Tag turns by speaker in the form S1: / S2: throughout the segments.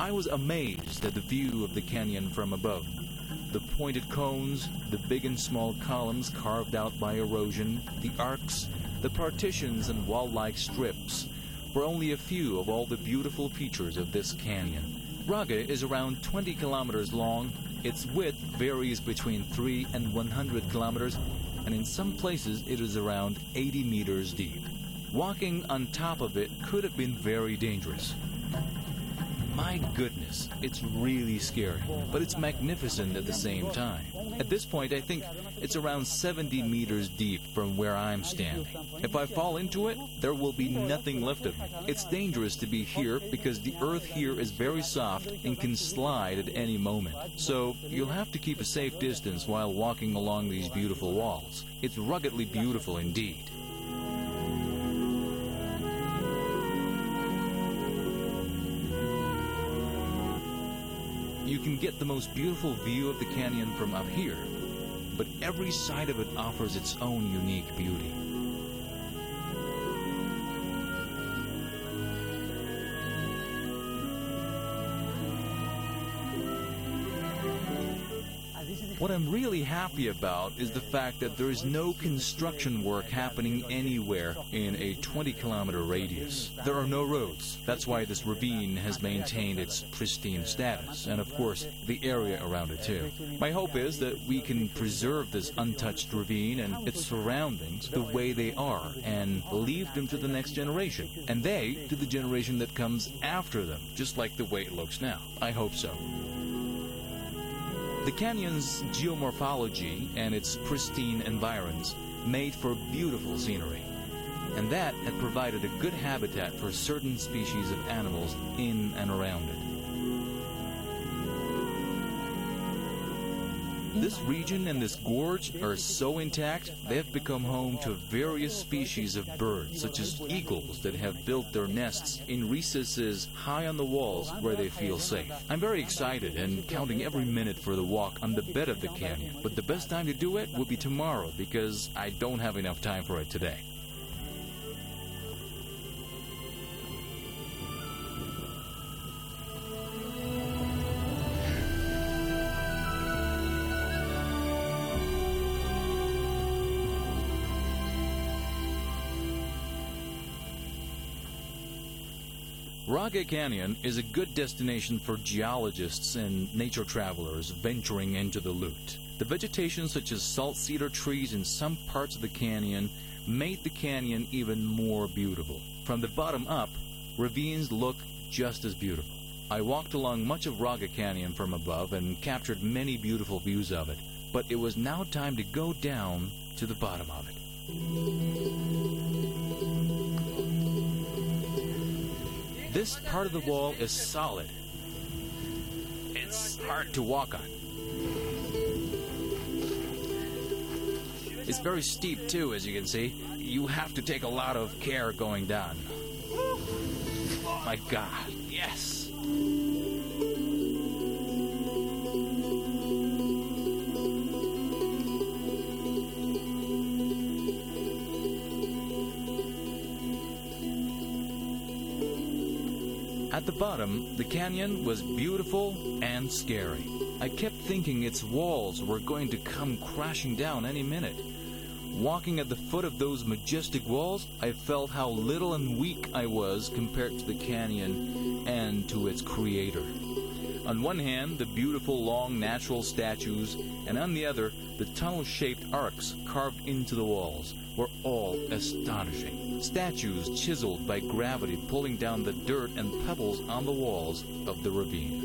S1: I was amazed at the view of the canyon from above. The pointed cones, the big and small columns carved out by erosion, the arcs, the partitions and wall-like strips were only a few of all the beautiful features of this canyon. Raga is around 20 kilometers long. Its width varies between 3 and 100 kilometers, and in some places it is around 80 meters deep. Walking on top of it could have been very dangerous. My goodness, it's really scary, but it's magnificent at the same time. At this point, I think it's around 70 meters deep from where I'm standing. If I fall into it, there will be nothing left of me. It's dangerous to be here because the earth here is very soft and can slide at any moment. So you'll have to keep a safe distance while walking along these beautiful walls. It's ruggedly beautiful indeed. You can get the most beautiful view of the canyon from up here, but every side of it offers its own unique beauty. What I'm really happy about is the fact that there is no construction work happening anywhere in a 20-kilometer radius. There are no roads. That's why this ravine has maintained its pristine status, and of course, the area around it too. My hope is that we can preserve this untouched ravine and its surroundings the way they are and leave them to the next generation, and they to the generation that comes after them, just like the way it looks now. I hope so. The canyon's geomorphology and its pristine environs made for beautiful scenery, and that had provided a good habitat for certain species of animals in and around it. This region and this gorge are so intact, they have become home to various species of birds, such as eagles that have built their nests in recesses high on the walls where they feel safe. I'm very excited and counting every minute for the walk on the bed of the canyon, but the best time to do it will be tomorrow because I don't have enough time for it today. Raga Canyon is a good destination for geologists and nature travelers venturing into the Lute. The vegetation such as salt cedar trees in some parts of the canyon made the canyon even more beautiful. From the bottom up, ravines look just as beautiful. I walked along much of Raga Canyon from above and captured many beautiful views of it, but it was now time to go down to the bottom of it. This part of the wall is solid. It's hard to walk on. It's very steep too, as you can see. You have to take a lot of care going down. My God, yes! At the bottom, the canyon was beautiful and scary. I kept thinking its walls were going to come crashing down any minute. Walking at the foot of those majestic walls, I felt how little and weak I was compared to the canyon and to its creator. On one hand, the beautiful long natural statues, and on the other, the tunnel-shaped arcs carved into the walls were all astonishing. Statues chiseled by gravity pulling down the dirt and pebbles on the walls of the ravine.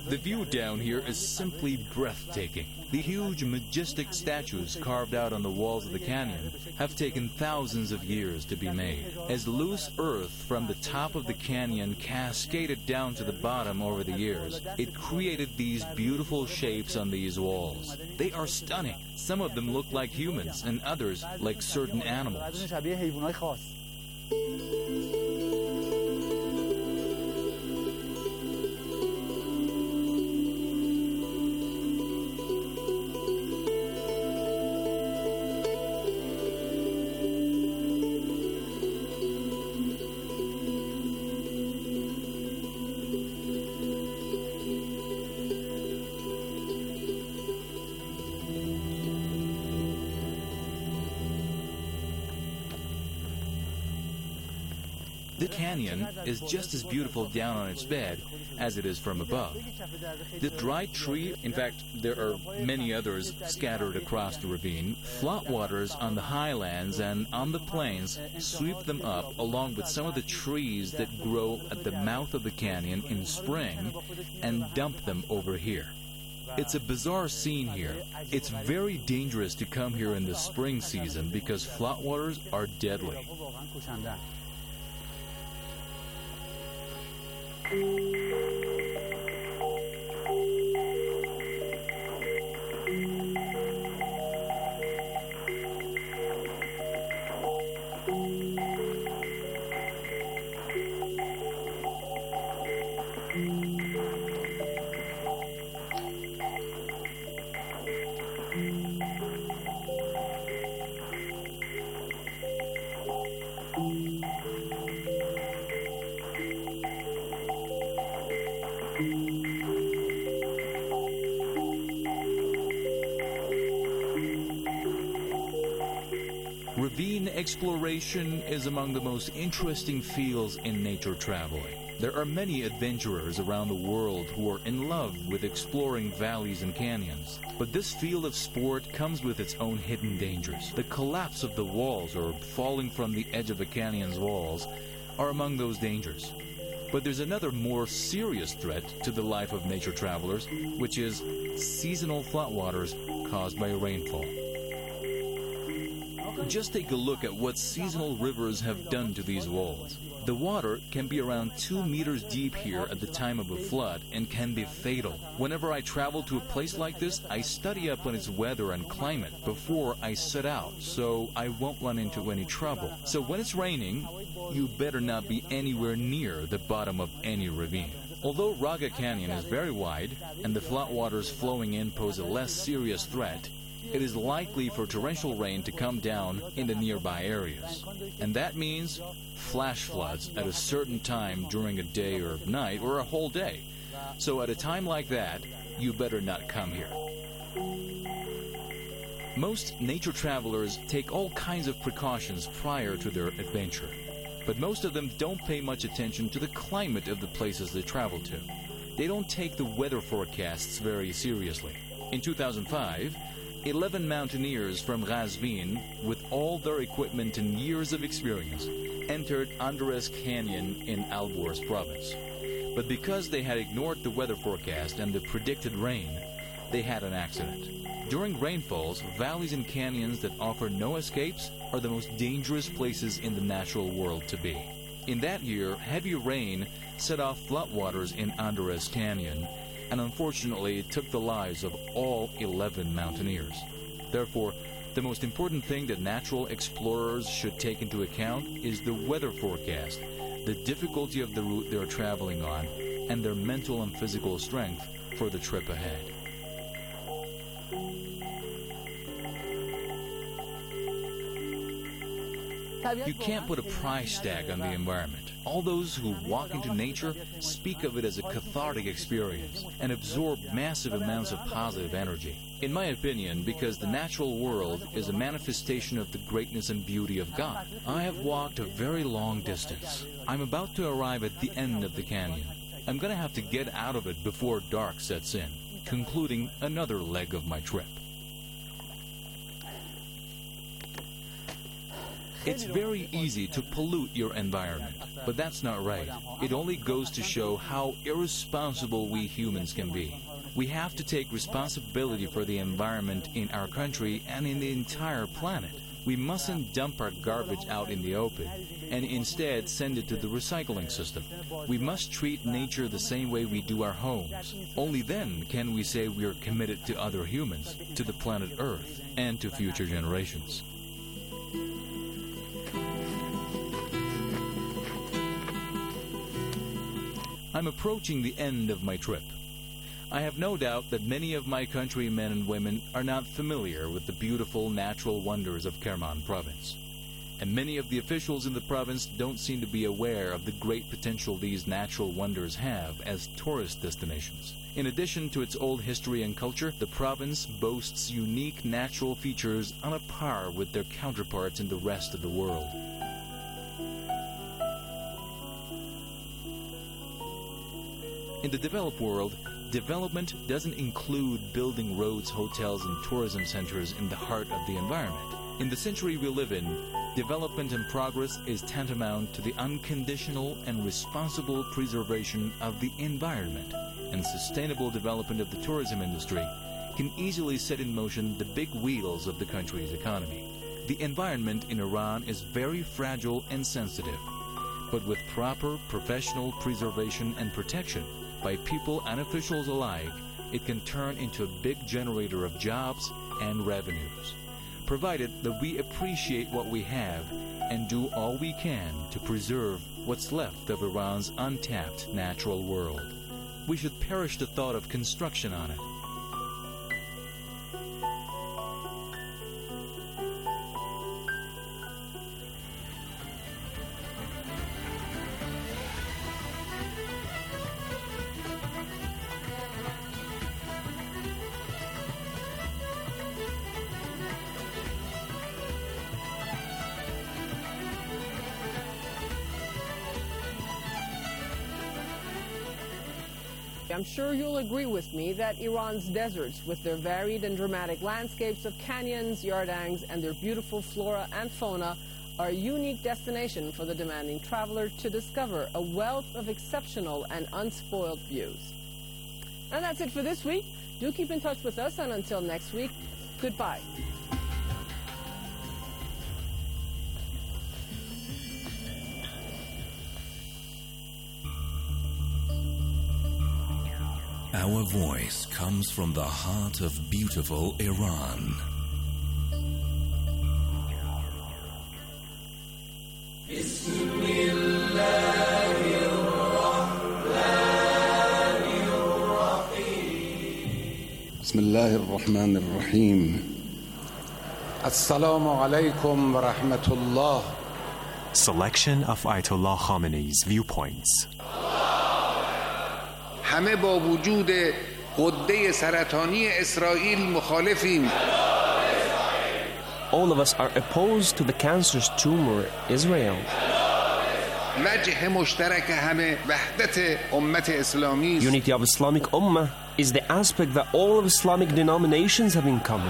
S1: The view down here is simply breathtaking. The huge, majestic statues carved out on the walls of the canyon have taken thousands of years to be made. As loose earth from the top of the canyon cascaded down to the bottom over the years, it created these beautiful shapes on these walls. They are stunning. Some of them look like humans and others like certain animals. The canyon is just as beautiful down on its bed as it is from above. The dried tree, in fact, there are many others scattered across the ravine, floodwaters on the highlands and on the plains sweep them up along with some of the trees that grow at the mouth of the canyon in spring and dump them over here. It's a bizarre scene here. It's very dangerous to come here in the spring season because floodwaters are deadly. Ravine exploration is among the most interesting fields in nature traveling. There are many adventurers around the world who are in love with exploring valleys and canyons. But this field of sport comes with its own hidden dangers. The collapse of the walls or falling from the edge of a canyon's walls are among those dangers. But there's another more serious threat to the life of nature travelers, which is seasonal floodwaters caused by rainfall. Just take a look at what seasonal rivers have done to these walls. The water can be around 2 meters deep here at the time of a flood and can be fatal. Whenever I travel to a place like this, I study up on its weather and climate before I set out, so I won't run into any trouble. So when it's raining, you better not be anywhere near the bottom of any ravine. Although Raga Canyon is very wide and the floodwaters flowing in pose a less serious threat, it is likely for torrential rain to come down in the nearby areas. And that means flash floods at a certain time during a day or night or a whole day. So at a time like that, you better not come here. Most nature travelers take all kinds of precautions prior to their adventure. But most of them don't pay much attention to the climate of the places they travel to. They don't take the weather forecasts very seriously. In 2005, 11 mountaineers from Razvin, with all their equipment and years of experience, entered Andres Canyon in Alborz province. But because they had ignored the weather forecast and the predicted rain, they had an accident. During rainfalls, valleys and canyons that offer no escapes are the most dangerous places in the natural world to be. In that year, heavy rain set off floodwaters in Andres Canyon, and unfortunately it took the lives of all 11 mountaineers. Therefore, the most important thing that natural explorers should take into account is the weather forecast, the difficulty of the route they're traveling on, and their mental and physical strength for the trip ahead. You can't put a price tag on the environment. All those who walk into nature speak of it as a cathartic experience and absorb massive amounts of positive energy. In my opinion, because the natural world is a manifestation of the greatness and beauty of God. I have walked a very long distance. I'm about to arrive at the end of the canyon. I'm going to have to get out of it before dark sets in, concluding another leg of my trip. It's very easy to pollute your environment, but that's not right. It only goes to show how irresponsible we humans can be. We have to take responsibility for the environment in our country and in the entire planet. We mustn't dump our garbage out in the open and instead send it to the recycling system. We must treat nature the same way we do our homes. Only then can we say we are committed to other humans, to the planet Earth, and to future generations. I'm approaching the end of my trip. I have no doubt that many of my countrymen and women are not familiar with the beautiful natural wonders of Kerman province. And many of the officials in the province don't seem to be aware of the great potential these natural wonders have as tourist destinations. In addition to its old history and culture, the province boasts unique natural features on a par with their counterparts in the rest of the world. In the developed world, development doesn't include building roads, hotels, and tourism centers in the heart of the environment. In the century we live in, development and progress is tantamount to the unconditional and responsible preservation of the environment, and sustainable development of the tourism industry can easily set in motion the big wheels of the country's economy. The environment in Iran is very fragile and sensitive, but with proper professional preservation and protection by people and officials alike, it can turn into a big generator of jobs and revenues, provided that we appreciate what we have and do all we can to preserve what's left of Iran's untapped natural world. We should perish the thought of construction on it.
S2: I'm sure you'll agree with me that Iran's deserts, with their varied and dramatic landscapes of canyons, yardangs, and their beautiful flora and fauna, are a unique destination for the demanding traveler to discover a wealth of exceptional and unspoiled views. And that's it for this week. Do keep in touch with us, and until next week, goodbye.
S3: Our voice comes from the heart of beautiful Iran.
S4: Bismillahir Rahmanir Rahim. Assalamu alaikum wa rahmatullah.
S5: Selection of Ayatollah Khamenei's viewpoints.
S4: همه با وجود غده سرطانی اسرائیل مخالفیم.
S6: All of us are opposed to the cancerous tumor Israel.
S4: وجه مشترک همه وحدت امت اسلامی.
S6: Unity of Islamic Ummah is the aspect that all of Islamic denominations have in common.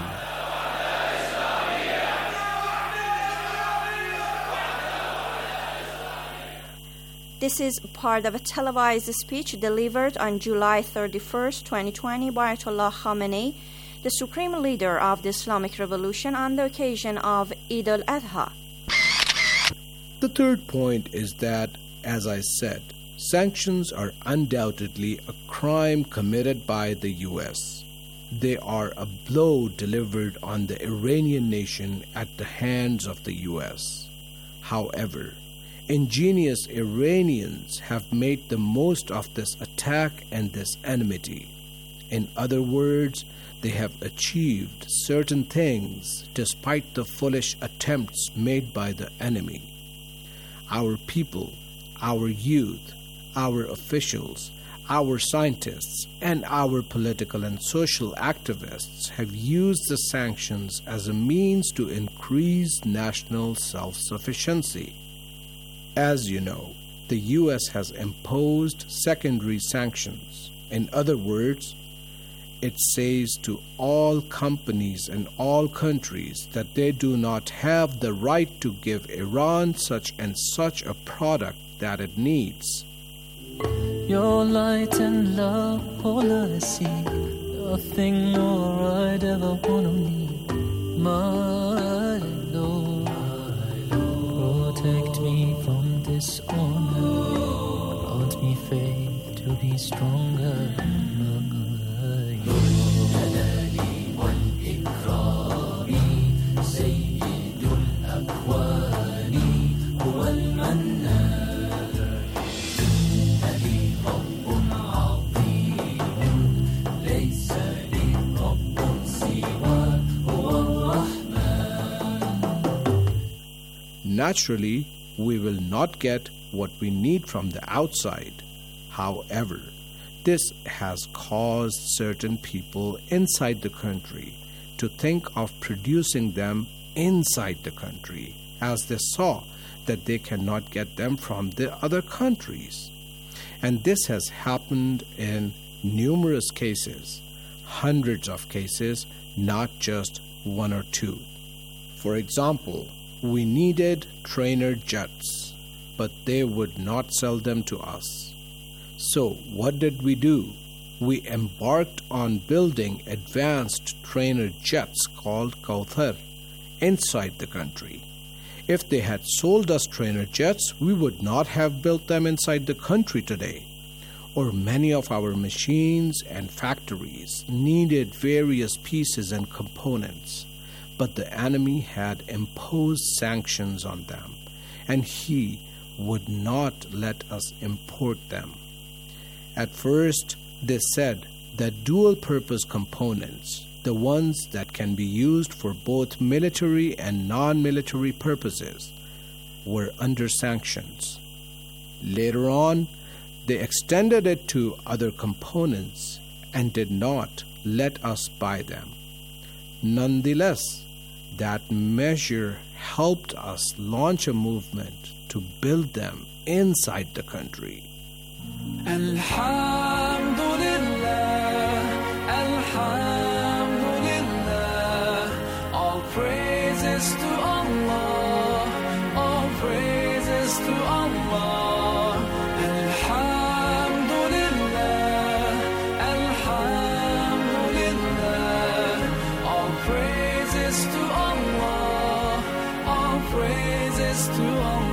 S7: This is part of a televised speech delivered on July 31st, 2020 by Ayatollah Khamenei, the supreme leader of the Islamic Revolution, on the occasion of Eid al-Adha.
S8: The third point is that, as I said, sanctions are undoubtedly a crime committed by the U.S. They are a blow delivered on the Iranian nation at the hands of the U.S. However, ingenious Iranians have made the most of this attack and this enmity. In other words, they have achieved certain things despite the foolish attempts made by the enemy. Our people, our youth, our officials, our scientists, and our political and social activists have used the sanctions as a means to increase national self-sufficiency. As you know, the U.S. has imposed secondary sanctions. In other words, It says to all companies and all countries that they do not have the right to give Iran such and such a product that it needs.
S9: Your light and love, all I see, nothing more I'd ever wanna need. My Lord, protect me from dishonor, grant me faith to be stronger.
S8: Naturally, we will not get what we need from the outside. However, this has caused certain people inside the country to think of producing them inside the country, as they saw that they cannot get them from the other countries. And this has happened in numerous cases, hundreds of cases, not just one or two. For example, we needed trainer jets, but they would not sell them to us. So what did we do? We embarked on building advanced trainer jets called Kauthar inside the country. If they had sold us trainer jets, we would not have built them inside the country today. Or many of our machines and factories needed various pieces and components, but the enemy had imposed sanctions on them, and he would not let us import them. At first, they said that dual-purpose components, the ones that can be used for both military and non-military purposes, were under sanctions. Later on, they extended it to other components and did not let us buy them. Nonetheless, that measure helped us launch a movement to build them inside the country.
S9: Alhamdulillah, Alhamdulillah, all praises to Allah, all praises to Allah. Alhamdulillah, Alhamdulillah, all praises to Allah, all praises to Allah.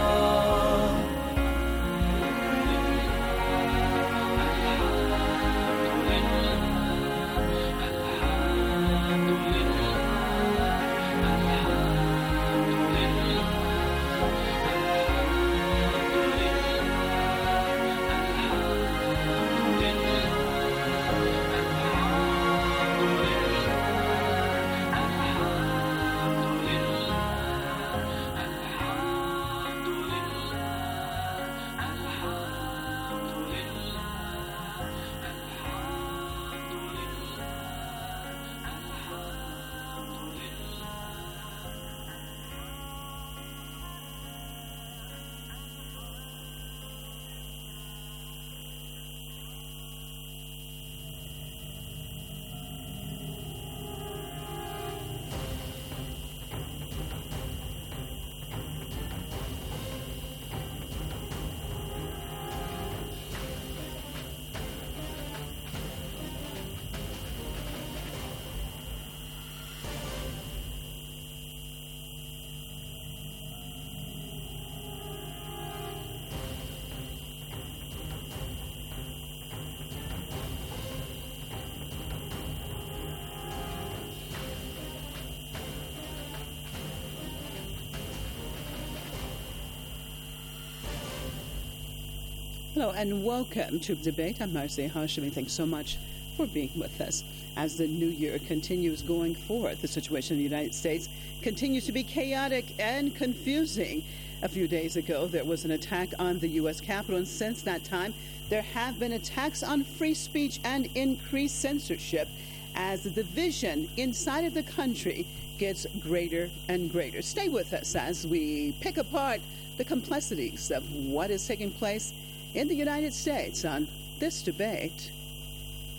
S10: Hello and welcome to Debate. I'm Marcia Hashimi. Thanks so much for being with us. As the new year continues going forward, the situation in the United States continues to be chaotic and confusing. A few days ago, there was an attack on the U.S. Capitol, and since that time, there have been attacks on free speech and increased censorship as the division inside of the country gets greater and greater. Stay with us as we pick apart the complexities of what is taking place in the United States on this debate.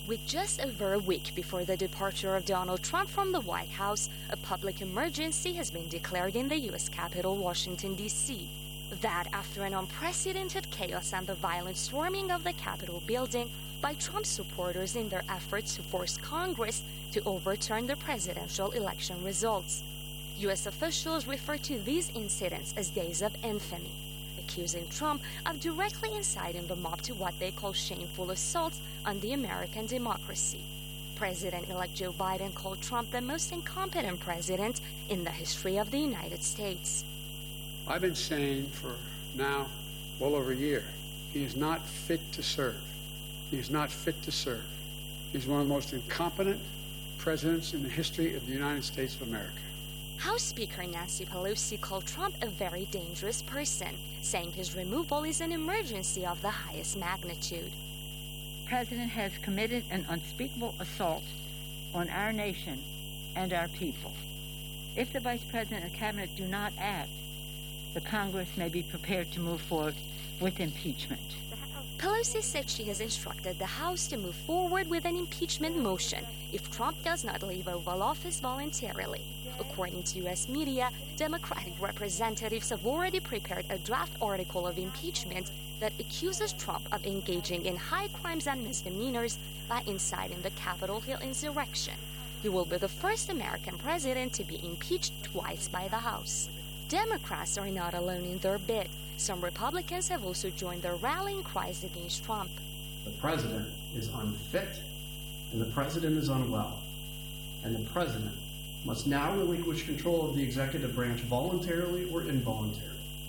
S11: With just over a week before the departure of Donald Trump from the White House, a public emergency has been declared in the U.S. capital, Washington, D.C. That after an unprecedented chaos and the violent storming of the Capitol building by Trump supporters in their efforts to force Congress to overturn the presidential election results. U.S. officials refer to these incidents as days of infamy, accusing Trump of directly inciting the mob to what they call shameful assaults on the American democracy. President-elect Joe Biden called Trump the most incompetent president in the history of the United States.
S12: I've been saying for now well over a year, he is not fit to serve. He is not fit to serve. He's one of the most incompetent presidents in the history of the United States of America.
S11: House Speaker Nancy Pelosi called Trump a very dangerous person, saying his removal is an emergency of the highest magnitude.
S13: The President has committed an unspeakable assault on our nation and our people. If the Vice President and Cabinet do not act, the Congress may be prepared to move forward with impeachment.
S11: Pelosi said she has instructed the House to move forward with an impeachment motion if Trump does not leave Oval Office voluntarily. According to U.S. media, Democratic representatives have already prepared a draft article of impeachment that accuses Trump of engaging in high crimes and misdemeanors by inciting the Capitol Hill insurrection. He will be the first American president to be impeached twice by the House. Democrats are not alone in their bid. Some Republicans have also joined their rallying cries against Trump.
S14: The president is unfit, and the president is unwell. And the president must now relinquish control of the executive branch voluntarily or involuntarily.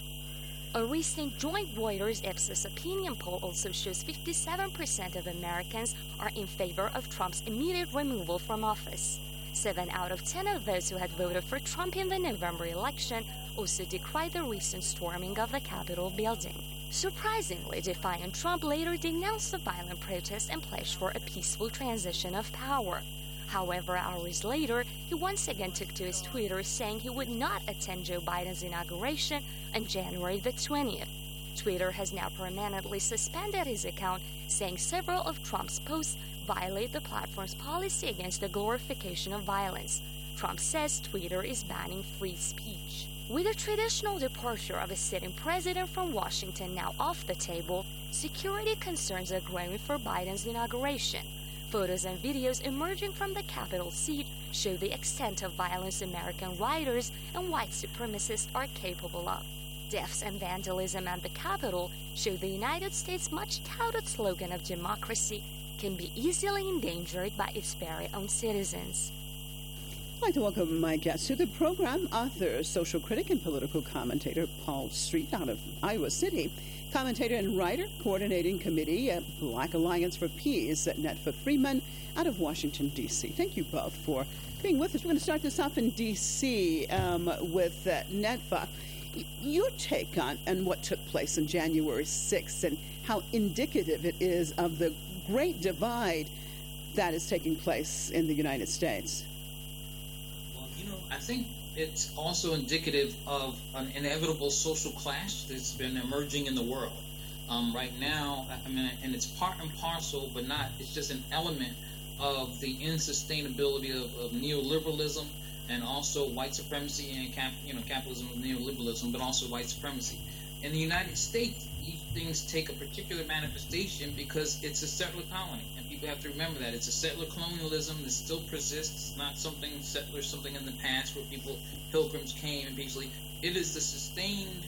S11: A recent joint Reuters-Ipsos opinion poll also shows 57% of Americans are in favor of Trump's immediate removal from office. 7 out of 10 of those who had voted for Trump in the November election also decried the recent storming of the Capitol building. Surprisingly, defiant Trump later denounced the violent protests and pledged for a peaceful transition of power. However, hours later, he once again took to his Twitter saying he would not attend Joe Biden's inauguration on January the 20th. Twitter has now permanently suspended his account, saying several of Trump's posts violate the platform's policy against the glorification of violence. Trump says Twitter is banning free speech. With the traditional departure of a sitting president from Washington now off the table, security concerns are growing for Biden's inauguration. Photos and videos emerging from the Capitol seat show the extent of violence American rioters and white supremacists are capable of. Deaths and vandalism at the Capitol show the United States' much-touted slogan of democracy can be easily endangered by its very own citizens.
S10: I'd like to welcome my guest to the program, author, social critic, and political commentator Paul Street out of Iowa City, commentator and writer, coordinating committee at Black Alliance for Peace at Netfa Freeman out of Washington, D.C. Thank you both for being with us. We're going to start this off in D.C. With Netfa. Your take on what took place on January 6th and how indicative it is of the great divide that is taking place in the United States.
S15: Well, I think it's also indicative of an inevitable social clash that's been emerging in the world right now. And it's part and parcel, but not. It's just an element of the insustainability of neoliberalism and also white supremacy and capitalism and neoliberalism, but also white supremacy. In the United States, these things take a particular manifestation because it's a settler colony, and people have to remember that it's a settler colonialism that still persists. It's not something in the past where pilgrims came and peacefully. It is the sustained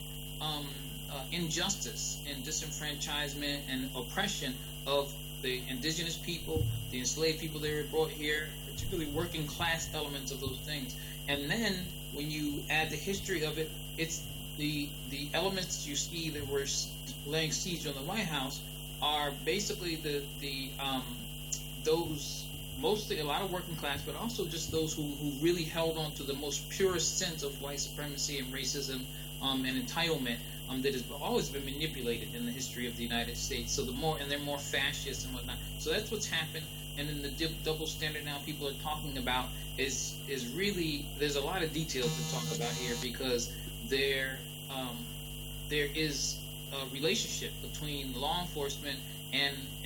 S15: injustice and disenfranchisement and oppression of the indigenous people, the enslaved people that were brought here, particularly working class elements of those things. And then when you add the history of it, it's the elements you see that were laying siege on the White House are basically those mostly a lot of working class, but also just those who really held on to the most purest sense of white supremacy and racism and entitlement that has always been manipulated in the history of the United States. So they're more fascist and whatnot. So that's what's happened. And then the double standard now people are talking about is really, there's a lot of details to talk about here because there is a relationship between law enforcement and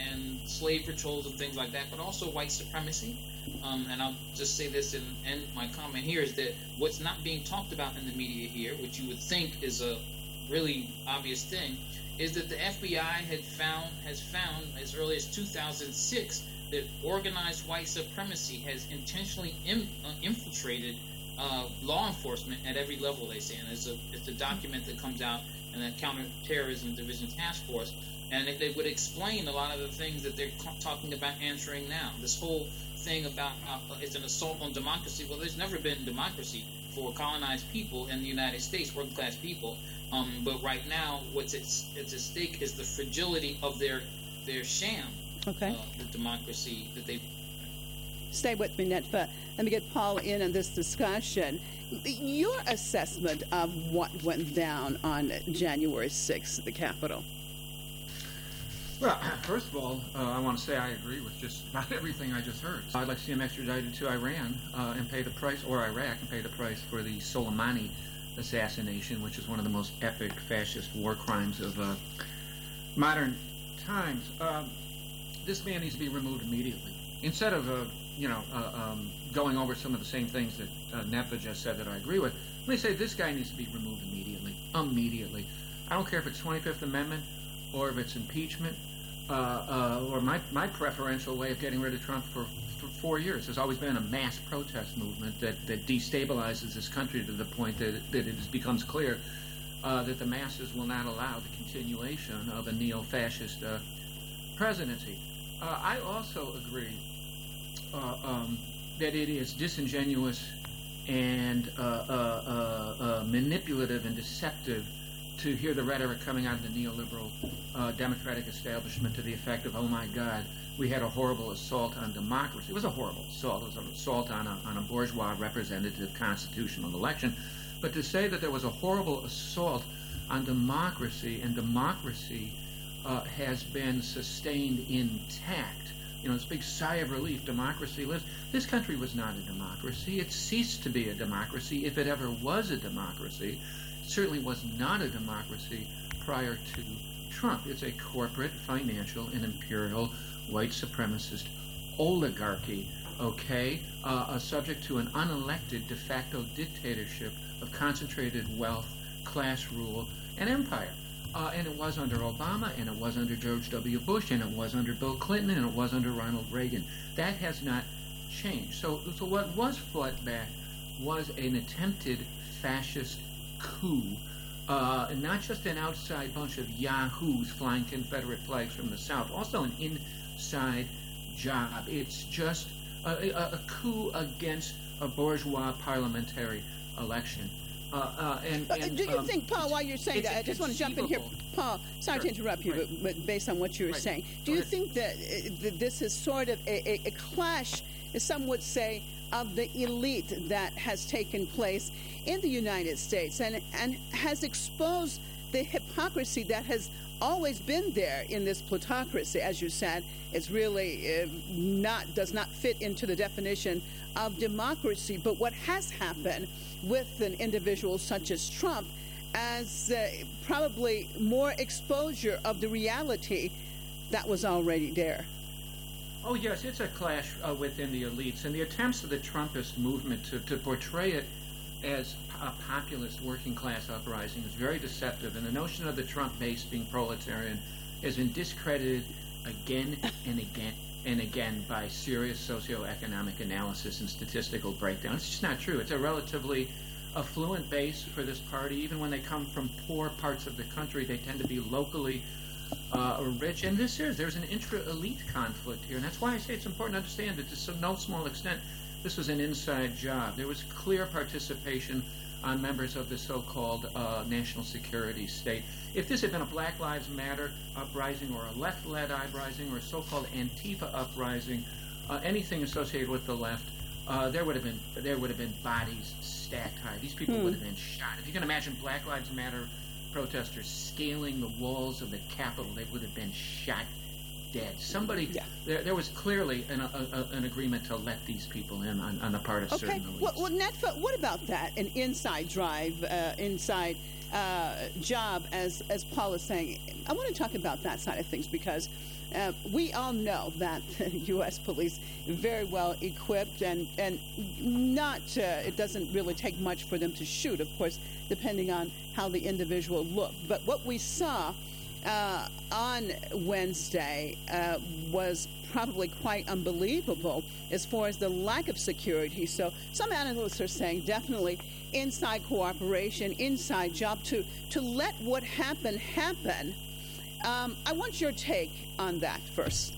S15: slave patrols and things like that, but also white supremacy. And I'll just say this and end my comment here, is that what's not being talked about in the media here, which you would think is a really obvious thing, is that the FBI has found as early as 2006 that organized white supremacy has intentionally infiltrated law enforcement at every level, they say. And it's a document that comes out in the Counterterrorism Division Task Force, and they would explain a lot of the things that they're talking about answering now. This whole thing about it's an assault on democracy. Well, there's never been democracy for colonized people in the United States, working class people. But right now, what's at stake is the fragility of their sham, the democracy that they.
S10: Stay with me, Netfa. Let me get Paul in on this discussion. Your assessment of what went down on January 6th at the Capitol.
S16: Well, first of all, I want to say I agree with just about everything I just heard. I'd like to see him extradited to Iran and pay the price, or Iraq, and pay the price for the Soleimani assassination, which is one of the most epic fascist war crimes of modern times. This man needs to be removed immediately. Instead of, going over some of the same things that Netfa just said that I agree with, let me say this guy needs to be removed immediately. Immediately. I don't care if it's 25th Amendment or if it's impeachment, or my preferential way of getting rid of Trump for 4 years has always been a mass protest movement that destabilizes this country to the point that it becomes clear that the masses will not allow the continuation of a neo-fascist presidency. I also agree that it is disingenuous and manipulative and deceptive to hear the rhetoric coming out of the neoliberal democratic establishment to the effect of, oh my God, we had a horrible assault on democracy. It was a horrible assault. It was an assault on a bourgeois representative constitutional election. But to say that there was a horrible assault on democracy, and democracy has been sustained intact, this big sigh of relief, democracy lives. This country was not a democracy. It ceased to be a democracy, if it ever was a democracy. It certainly was not a democracy prior to Trump. It's a corporate, financial, and imperial white supremacist oligarchy, subject to an unelected de facto dictatorship of concentrated wealth, class rule, and empire. And it was under Obama, and it was under George W. Bush, and it was under Bill Clinton, and it was under Ronald Reagan. That has not changed. So what was fought back was an attempted fascist coup, not just an outside bunch of yahoos flying Confederate flags from the South, also an inside job. It's just a coup against a bourgeois parliamentary election.
S10: Do you think, Paul, while you're saying that, I just want to jump in here. Paul, sorry to interrupt you, but based on what you were saying, do you think that this is sort of a clash, as some would say, of the elite that has taken place in the United States and has exposed the hypocrisy that has always been there in this plutocracy? As you said, it's really does not fit into the definition of democracy. But what has happened with an individual such as Trump as probably more exposure of the reality that was already there.
S16: Oh, yes, it's a clash within the elites. And the attempts of the Trumpist movement to portray it as a populist working class uprising is very deceptive. And the notion of the Trump base being proletarian has been discredited again and again and again by serious socioeconomic analysis and statistical breakdown. It's just not true. It's a relatively affluent base for this party. Even when they come from poor parts of the country, they tend to be locally rich. And there's an intra-elite conflict here. And that's why I say it's important to understand that to no small extent, this was an inside job. There was clear participation on members of the so-called national security state. If this had been a Black Lives Matter uprising or a left-led uprising or a so-called Antifa uprising, anything associated with the left, there would have been bodies stacked high. These people would have been shot. If you can imagine Black Lives Matter protesters scaling the walls of the Capitol, they would have been shot dead. There was clearly an agreement to let these people in on the part of certain elites.
S10: Well, Netfa, what about that? An inside drive, inside job, as Paul is saying. I want to talk about that side of things because we all know that the U.S. police very well equipped and not it doesn't really take much for them to shoot, of course, depending on how the individual looked. But what we saw on Wednesday was probably quite unbelievable as far as the lack of security. So some analysts are saying definitely inside cooperation, inside job to let what happened happen. I want your take on that first.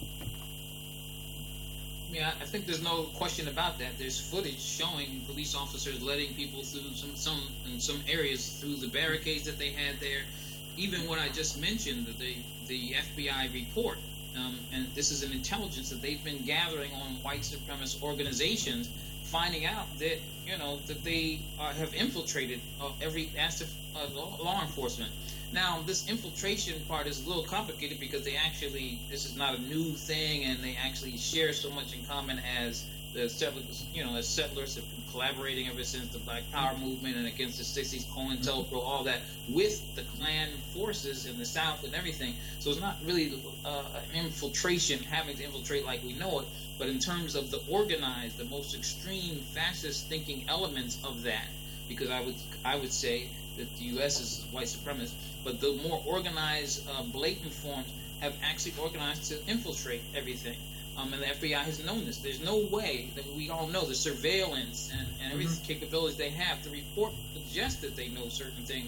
S15: Yeah, I think there's no question about that. There's footage showing police officers letting people through in some areas through the barricades that they had there. Even what I just mentioned, the FBI report, and this is an intelligence that they've been gathering on white supremacist organizations, finding out that that they have infiltrated every aspect of law enforcement. Now, this infiltration part is a little complicated because this is not a new thing, and they actually share so much in common as the settlers, as settlers have been collaborating ever since the Black Power movement and against the 60s, COINTELPRO, all that, with the Klan forces in the South and everything. So it's not really an infiltration, having to infiltrate like we know it, but in terms of the organized, the most extreme fascist thinking elements of that, because I would say that the U.S. is white supremacist, but the more organized, blatant forms have actually organized to infiltrate everything. And the FBI has known this. There's no way that we all know the surveillance and every capabilities they have to report suggests that they know certain things.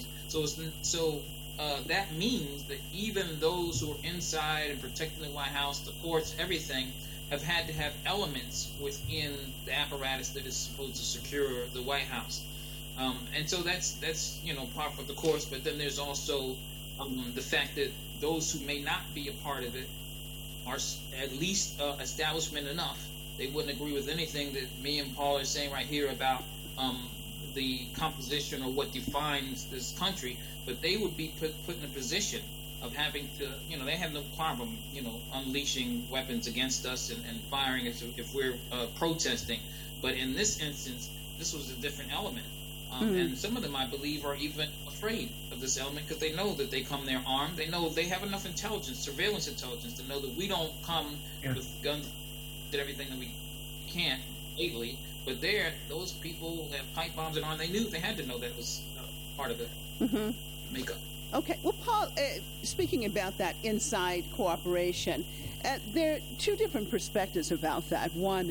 S15: So that means that even those who are inside and protecting the White House, the courts, everything, have had to have elements within the apparatus that is supposed to secure the White House. And so that's part of the course. But then there's also the fact that those who may not be a part of it are at least establishment enough. They wouldn't agree with anything that me and Paul are saying right here about the composition or what defines this country, but they would be put in a position of having to, they have no problem, unleashing weapons against us and firing if we're protesting. But in this instance, this was a different element. And some of them, I believe, are even afraid of this element because they know that they come there armed. They know they have enough intelligence, surveillance intelligence, to know that we don't come with guns and everything that we can't legally. But those people have pipe bombs and arms. They knew they had to know that was part of the makeup.
S10: Okay. Well, Paul, speaking about that inside cooperation, there are two different perspectives about that. One,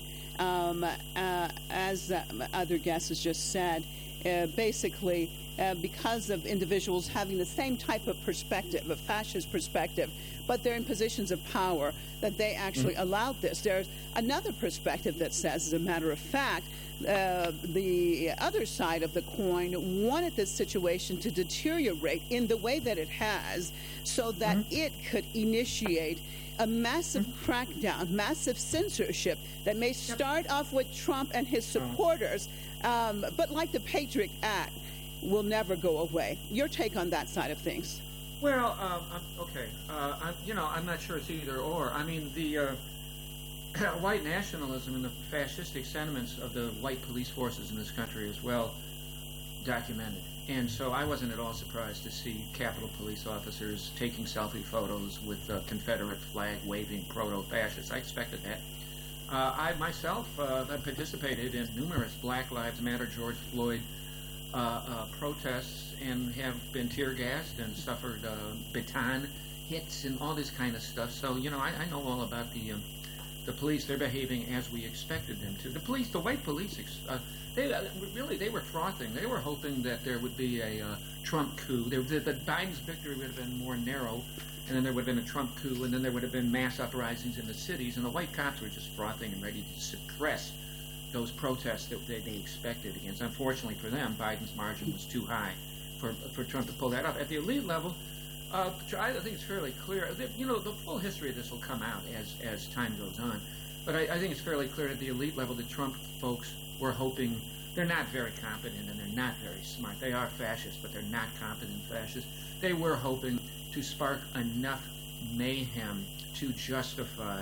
S10: as other guests has just said, basically because of individuals having the same type of perspective, a fascist perspective, but they're in positions of power, that they actually allowed this. There's another perspective that says, as a matter of fact, the other side of the coin wanted this situation to deteriorate in the way that it has so that it could initiate a massive crackdown, massive censorship that may start off with Trump and his supporters, but like the Patriot Act, will never go away. Your take on that side of things?
S16: Well, okay. I'm not sure it's either or. I mean, the white nationalism and the fascistic sentiments of the white police forces in this country is well documented. And so I wasn't at all surprised to see Capitol Police officers taking selfie photos with Confederate flag waving proto-fascists. I expected that. I myself have participated in numerous Black Lives Matter, George Floyd protests and have been tear gassed and suffered baton hits and all this kind of stuff. So, I know all about the police. They're behaving as we expected them to. The police, the white police, they were frothing. They were hoping that there would be a Trump coup. That Biden's victory would have been more narrow, and then there would have been a Trump coup, and then there would have been mass uprisings in the cities, and the white cops were just frothing and ready to suppress those protests that they expected against. Unfortunately for them, Biden's margin was too high for Trump to pull that off. At the elite level, I think it's fairly clear. The full history of this will come out as time goes on. But I think it's fairly clear at the elite level that Trump folks were hoping. They're not very competent and they're not very smart. They are fascists, but they're not competent fascists. They were hoping to spark enough mayhem to justify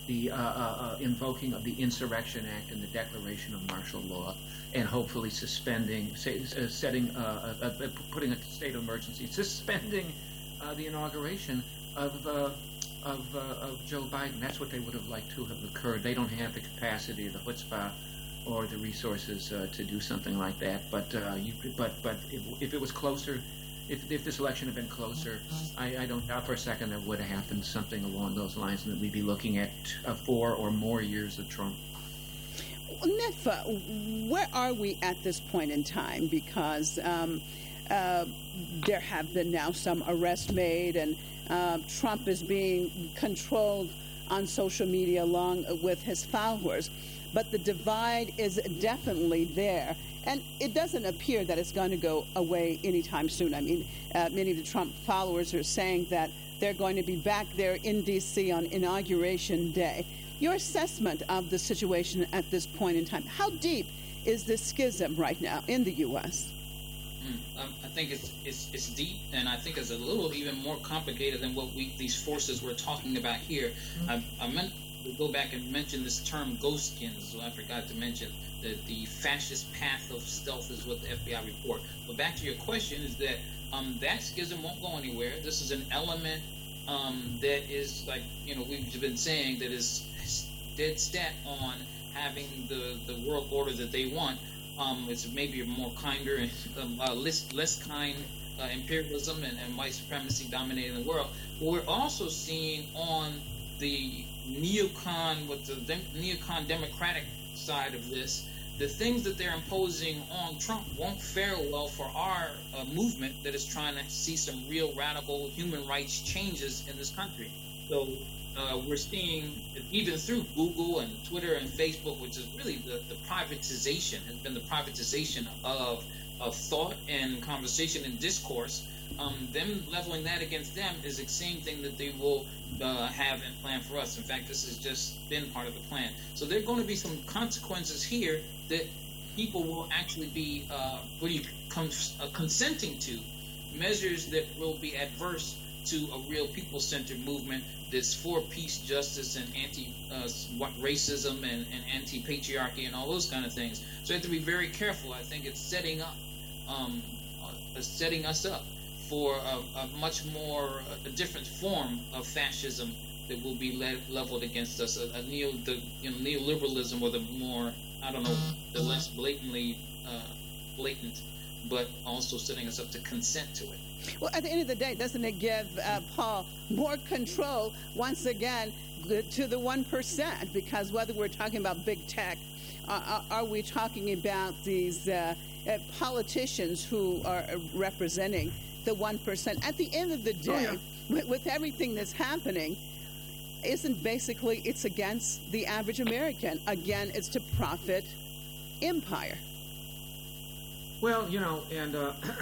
S16: the invoking of the Insurrection Act and the declaration of martial law, and hopefully putting a state of emergency, suspending the inauguration of Joe Biden. That's what they would have liked to have occurred. They don't have the capacity, the chutzpah, or the resources to do something like that. But if it was closer, if this election had been closer, I don't doubt for a second that would have happened something along those lines, and that we'd be looking at 4 or more years of Trump.
S10: Netfa, where are we at this point in time? Because there have been now some arrests made, and Trump is being controlled on social media along with his followers. But the divide is definitely there. And it doesn't appear that it's going to go away anytime soon. I mean, many of the Trump followers are saying that they're going to be back there in D.C. on Inauguration Day. Your assessment of the situation at this point in time, how deep is this schism right now in the U.S.?
S15: I think it's deep, and I think it's a little even more complicated than what these forces we're talking about here. I meant to go back and mention this term ghost skins, so I forgot to mention that the fascist path of stealth is what the FBI report. But back to your question is that that schism won't go anywhere. This is an element that is, like, we've been saying, that is dead set on having the world order that they want. It's maybe a more kinder and less kind imperialism and white supremacy dominating the world. But we're also seeing on the neocon democratic side of this, the things that they're imposing on Trump won't fare well for our movement that is trying to see some real radical human rights changes in this country. So we're seeing, even through Google and Twitter and Facebook, which is really the privatization, has been the privatization of thought and conversation and discourse, them leveling that against them is the same thing that they will have and plan for us. In fact, this has just been part of the plan. So there are going to be some consequences here that people will actually be consenting to, measures that will be adverse to a real people-centered movement that's for peace, justice, and anti-racism and anti-patriarchy and all those kind of things. So you have to be very careful. I think it's setting us up for a much more a different form of fascism that will be leveled against us, neoliberalism, or the more, the less blatantly blatant, but also setting us up to consent to it.
S10: Well, at the end of the day, doesn't it give, Paul, more control, once again, to the 1%? Because whether we're talking about big tech, are we talking about these politicians who are representing the 1%? At the end of the day, with everything that's happening, isn't basically it's against the average American? Again, it's to profit empire.
S16: Well, and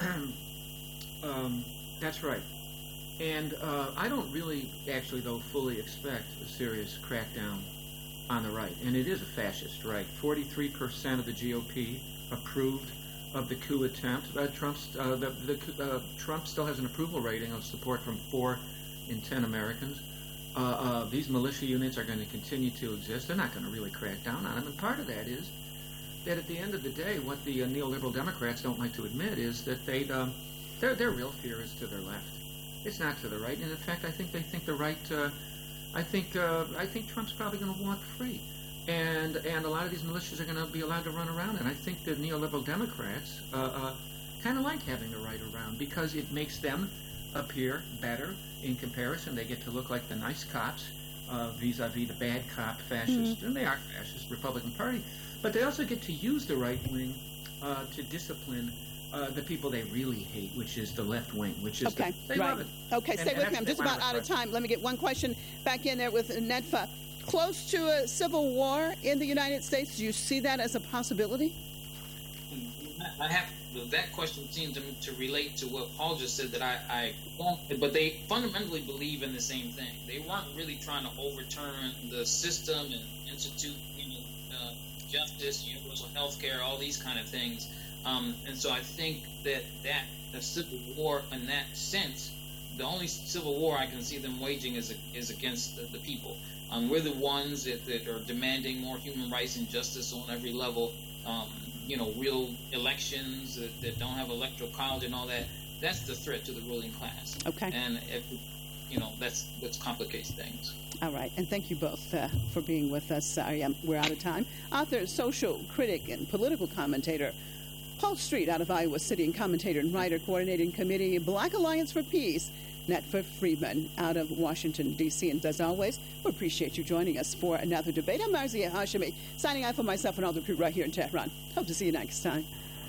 S16: that's right. And I don't really, actually, though, fully expect a serious crackdown on the right. And it is a fascist right. 43% of the GOP approved of the coup attempt. Trump still has an approval rating of support from 4 in 10 Americans. These militia units are going to continue to exist. They're not going to really crack down on them. And part of that is that at the end of the day, what the neoliberal Democrats don't like to admit is that their real fear is to their left. It's not to the right. And in fact, I think they think the right. I think Trump's probably going to walk free, and a lot of these militias are going to be allowed to run around. And I think the neoliberal Democrats kind of like having the right around because it makes them appear better in comparison. They get to look like the nice cops vis-a-vis the bad cop fascists, and they are fascist Republican Party. But they also get to use the right wing to discipline the people they really hate, which is the left wing, which is they love it.
S10: Okay, stay with me. I'm just about out of time. Let me get one question back in there with Netfa. Close to a civil war in the United States, do you see that as a possibility?
S15: That question seems to relate to what Paul just said, that I won't, but they fundamentally believe in the same thing. They weren't really trying to overturn the system and institute justice, universal health care, all these kind of things. And so I think that a civil war in that sense, the only civil war I can see them waging is against the people. We're the ones that are demanding more human rights and justice on every level. Real elections that don't have electoral college and all that. That's the threat to the ruling class.
S10: Okay.
S15: And that's what complicates things.
S10: All right, and thank you both for being with us. Sorry, we're out of time. Author, social critic, and political commentator Paul Street out of Iowa City, and commentator and writer coordinating committee Black Alliance for Peace, Netfa Friedman out of Washington, D.C. And as always, we appreciate you joining us for another debate. I'm Marzia Hashemi, signing out for myself and all the crew right here in Tehran. Hope to see you next time.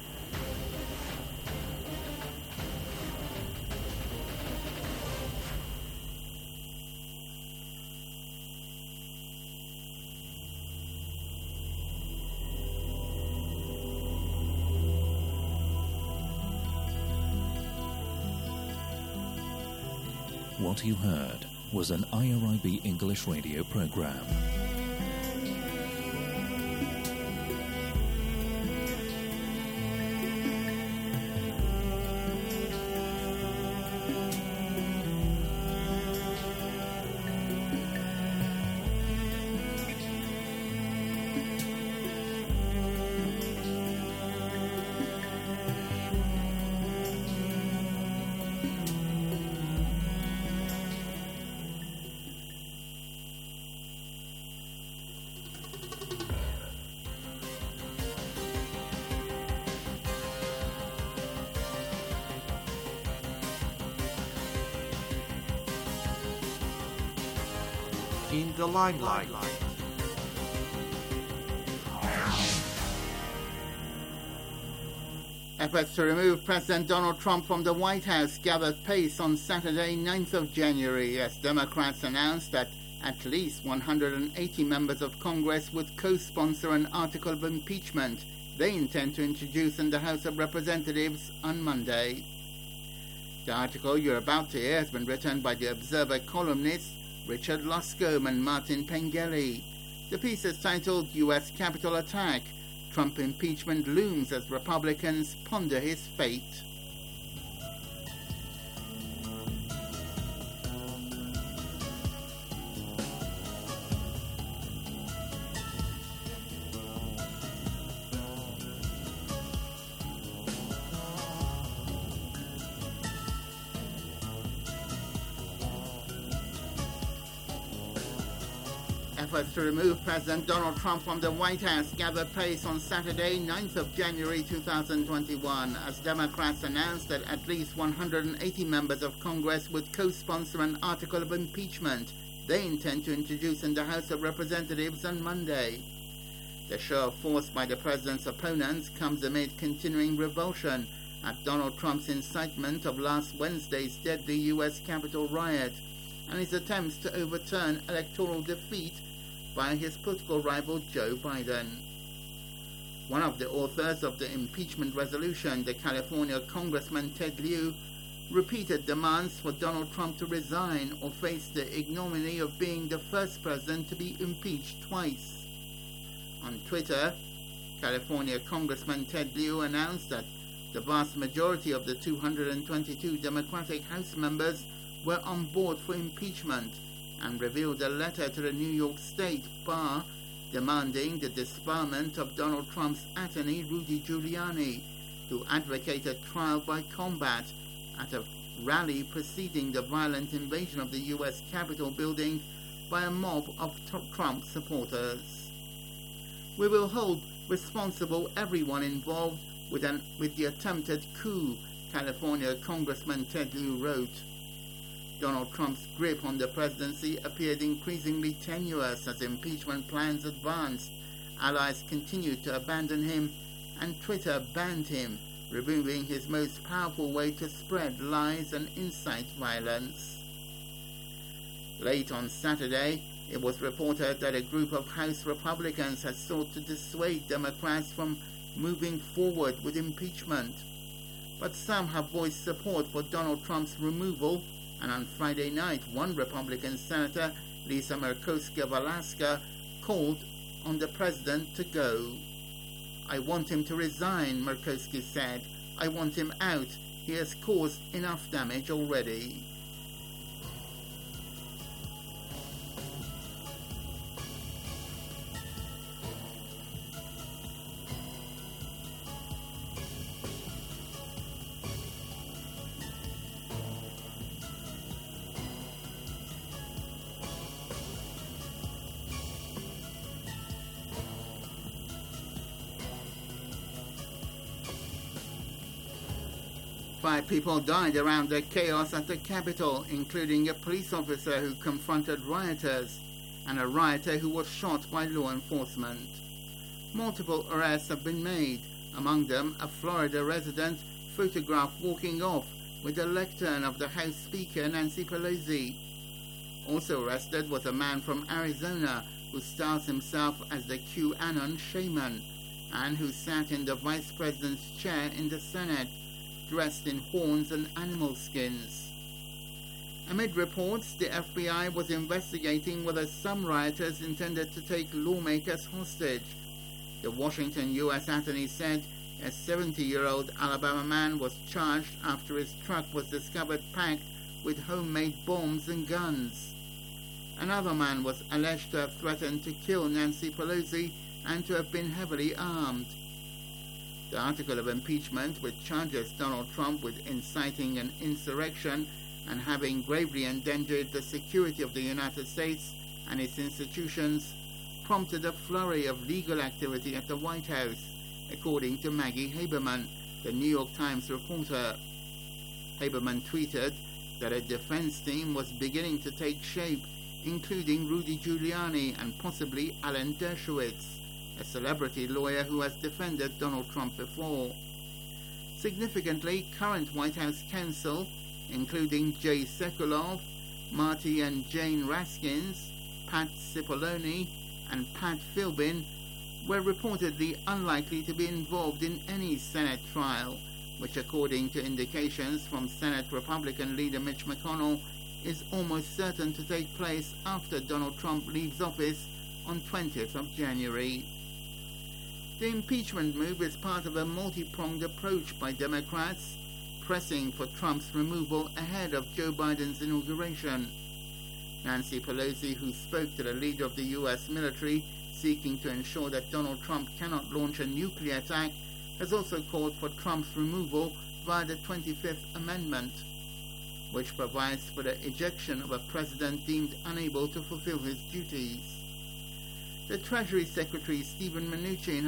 S3: What you heard was an IRIB English radio program.
S17: In the limelight.
S18: Efforts to remove President Donald Trump from the White House gathered pace on Saturday, 9th of January, as Democrats announced that at least 180 members of Congress would co-sponsor an article of impeachment they intend to introduce in the House of Representatives on Monday. The article you're about to hear has been written by the Observer columnists Richard Loscombe and Martin Pengelly. The piece is titled U.S. Capitol Attack. Trump Impeachment Looms as Republicans Ponder His Fate. Efforts to remove President Donald Trump from the White House gathered pace on Saturday, 9th of January 2021, as Democrats announced that at least 180 members of Congress would co-sponsor an article of impeachment they intend to introduce in the House of Representatives on Monday. The show of force by the president's opponents comes amid continuing revulsion at Donald Trump's incitement of last Wednesday's deadly U.S. Capitol riot and his attempts to overturn electoral defeat by his political rival Joe Biden. One of the authors of the impeachment resolution, the California Congressman Ted Lieu, repeated demands for Donald Trump to resign or face the ignominy of being the first president to be impeached twice. On Twitter, California Congressman Ted Lieu announced that the vast majority of the 222 Democratic House members were on board for impeachment, and revealed a letter to the New York State Bar demanding the disbarment of Donald Trump's attorney Rudy Giuliani, who advocated trial by combat at a rally preceding the violent invasion of the U.S. Capitol building by a mob of Trump supporters. We will hold responsible everyone involved with the attempted coup, California Congressman Ted Lieu wrote. Donald Trump's grip on the presidency appeared increasingly tenuous as impeachment plans advanced. Allies continued to abandon him, and Twitter banned him, removing his most powerful way to spread lies and incite violence. Late on Saturday, it was reported that a group of House Republicans had sought to dissuade Democrats from moving forward with impeachment. But some have voiced support for Donald Trump's removal, and on Friday night, one Republican senator, Lisa Murkowski of Alaska, called on the president to go. "I want him to resign," Murkowski said. "I want him out. He has caused enough damage already." 5 people died around the chaos at the Capitol, including a police officer who confronted rioters and a rioter who was shot by law enforcement. Multiple arrests have been made, among them a Florida resident photographed walking off with the lectern of the House Speaker Nancy Pelosi. Also arrested was a man from Arizona who styles himself as the QAnon shaman and who sat in the Vice President's chair in the Senate, dressed in horns and animal skins. Amid reports, the FBI was investigating whether some rioters intended to take lawmakers hostage. The Washington U.S. Attorney said a 70-year-old Alabama man was charged after his truck was discovered packed with homemade bombs and guns. Another man was alleged to have threatened to kill Nancy Pelosi and to have been heavily armed. The article of impeachment, which charges Donald Trump with inciting an insurrection and having gravely endangered the security of the United States and its institutions, prompted a flurry of legal activity at the White House, according to Maggie Haberman, the New York Times reporter. Haberman tweeted that a defense team was beginning to take shape, including Rudy Giuliani and possibly Alan Dershowitz, a celebrity lawyer who has defended Donald Trump before. Significantly, current White House counsel, including Jay Sekulow, Marty and Jane Raskins, Pat Cipollone, and Pat Philbin, were reportedly unlikely to be involved in any Senate trial, which, according to indications from Senate Republican leader Mitch McConnell, is almost certain to take place after Donald Trump leaves office on 20th of January. The impeachment move is part of a multi-pronged approach by Democrats, pressing for Trump's removal ahead of Joe Biden's inauguration. Nancy Pelosi, who spoke to the leader of the U.S. military, seeking to ensure that Donald Trump cannot launch a nuclear attack, has also called for Trump's removal via the 25th Amendment, which provides for the ejection of a president deemed unable to fulfill his duties. The Treasury Secretary Stephen Mnuchin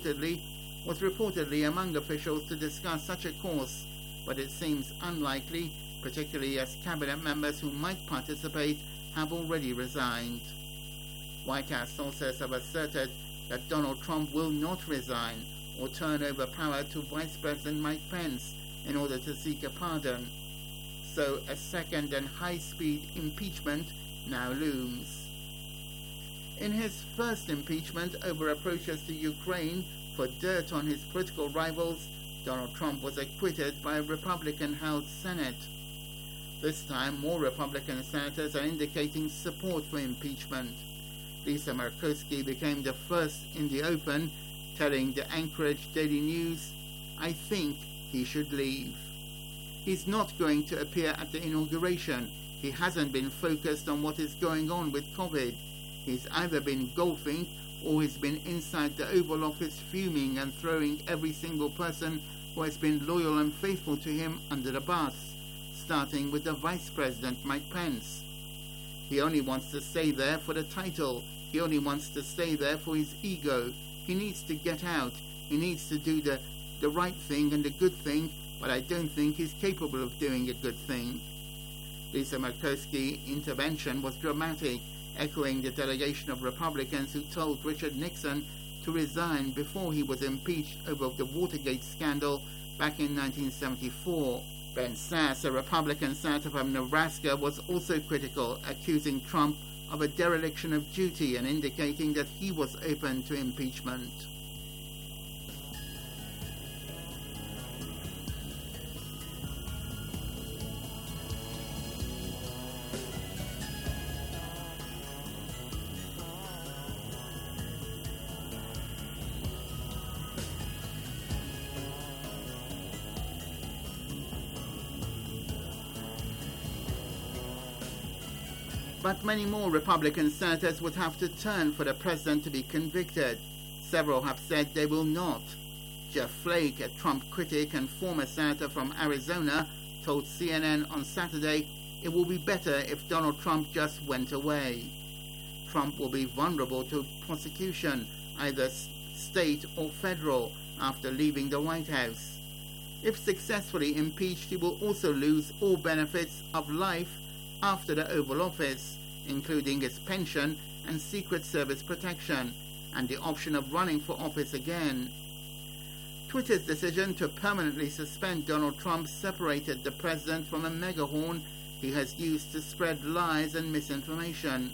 S18: was reportedly among officials to discuss such a course, but it seems unlikely, particularly as cabinet members who might participate have already resigned. White House sources have asserted that Donald Trump will not resign or turn over power to Vice President Mike Pence in order to seek a pardon. So a second and high-speed impeachment now looms. In his first impeachment over approaches to Ukraine for dirt on his political rivals, Donald Trump was acquitted by a Republican-held Senate. This time, more Republican senators are indicating support for impeachment. Lisa Murkowski became the first in the open, telling the Anchorage Daily News, "I think he should leave. He's not going to appear at the inauguration. He hasn't been focused on what is going on with COVID. He's either been golfing or he's been inside the Oval Office fuming and throwing every single person who has been loyal and faithful to him under the bus, starting with the Vice President Mike Pence. He only wants to stay there for the title. He only wants to stay there for his ego. He needs to get out. He needs to do the right thing and the good thing, but I don't think he's capable of doing a good thing." Lisa Murkowski's intervention was dramatic, echoing the delegation of Republicans who told Richard Nixon to resign before he was impeached over the Watergate scandal back in 1974. Ben Sasse, a Republican senator from Nebraska, was also critical, accusing Trump of a dereliction of duty and indicating that he was open to impeachment. But many more Republican senators would have to turn for the president to be convicted. Several have said they will not. Jeff Flake, a Trump critic and former senator from Arizona, told CNN on Saturday it will be better if Donald Trump just went away. Trump will be vulnerable to prosecution, either state or federal, after leaving the White House. If successfully impeached, he will also lose all benefits of life after the Oval Office, including his pension and Secret Service protection, and the option of running for office again. Twitter's decision to permanently suspend Donald Trump separated the president from a megaphone he has used to spread lies and misinformation.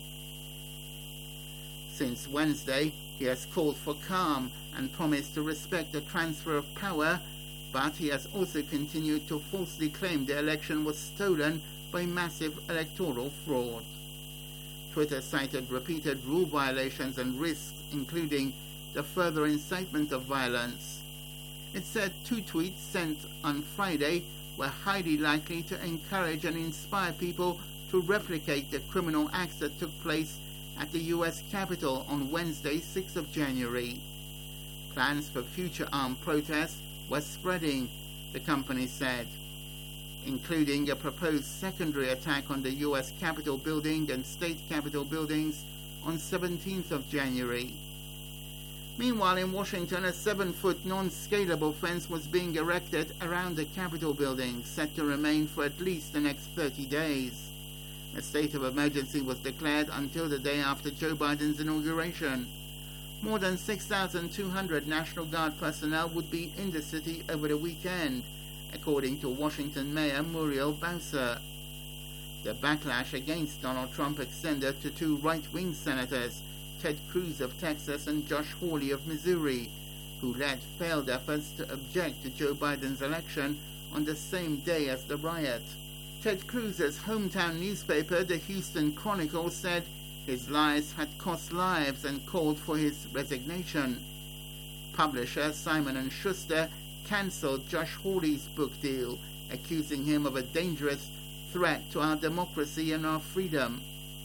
S18: Since Wednesday, he has called for calm and promised to respect the transfer of power, but he has also continued to falsely claim the election was stolen by massive electoral fraud. Twitter cited repeated rule violations and risks, including the further incitement of violence. It said 2 tweets sent on Friday were highly likely to encourage and inspire people to replicate the criminal acts that took place at the U.S. Capitol on Wednesday, 6th of January. Plans for future armed protests were spreading, the company said, including a proposed secondary attack on the U.S. Capitol building and state Capitol buildings on 17th of January. Meanwhile, in Washington, a 7-foot non-scalable fence was being erected around the Capitol building, set to remain for at least the next 30 days. A state of emergency was declared until the day after Joe Biden's inauguration. More than 6,200 National Guard personnel would be in the city over the weekend, according to Washington Mayor Muriel Bowser. The backlash against Donald Trump extended to 2 right-wing senators, Ted Cruz of Texas and Josh Hawley of Missouri, who led failed efforts to object to Joe Biden's election on the same day as the riot. Ted Cruz's hometown newspaper, the Houston Chronicle, said his lies had cost lives and called for his resignation. Publisher Simon & Schuster cancelled Josh Hawley's book deal, accusing him of a dangerous threat to our democracy and our freedom.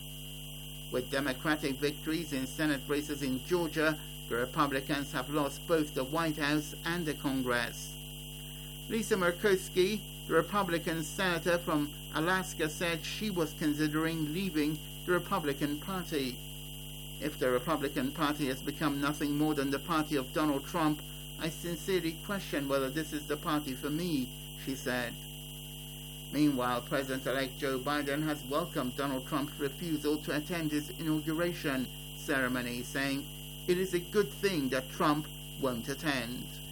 S18: With Democratic victories in Senate races in Georgia, the Republicans have lost both the White House and the Congress. Lisa Murkowski, the Republican senator from Alaska, said she was considering leaving the Republican Party. If the Republican Party has become nothing more than the party of Donald Trump, I sincerely question whether this is the party for me, she said. Meanwhile, President-elect Joe Biden has welcomed Donald Trump's refusal to attend his inauguration ceremony, saying it is a good thing that Trump won't attend.